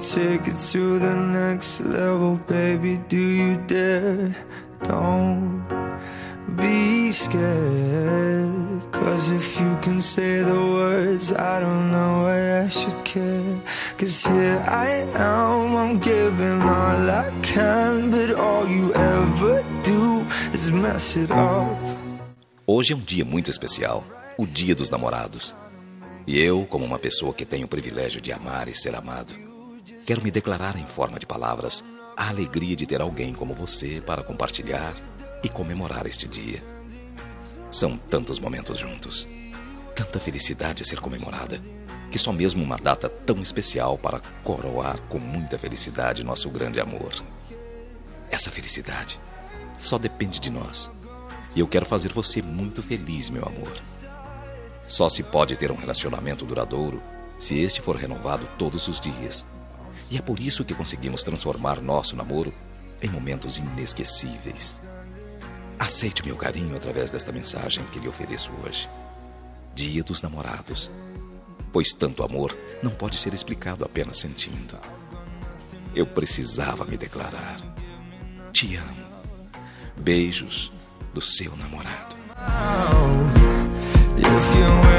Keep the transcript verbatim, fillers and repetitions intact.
take it to the next level, baby, do you dare? Don't be scared, 'cause if you can say the words, I don't know why I should care. 'Cause here I am, I'm giving all I can, but all you ever do is mess it up. Hoje é um dia muito especial, o Dia dos Namorados. E eu, como uma pessoa que tem o privilégio de amar e ser amado, quero me declarar em forma de palavras a alegria de ter alguém como você para compartilhar e comemorar este dia. São tantos momentos juntos, tanta felicidade a ser comemorada, que só mesmo uma data tão especial para coroar com muita felicidade nosso grande amor. Essa felicidade só depende de nós. E eu quero fazer você muito feliz, meu amor. Só se pode ter um relacionamento duradouro se este for renovado todos os dias. E é por isso que conseguimos transformar nosso namoro em momentos inesquecíveis. Aceite meu carinho através desta mensagem que lhe ofereço hoje. Dia dos Namorados. Pois tanto amor não pode ser explicado apenas sentindo. Eu precisava me declarar. Te amo. Beijos do seu namorado. If you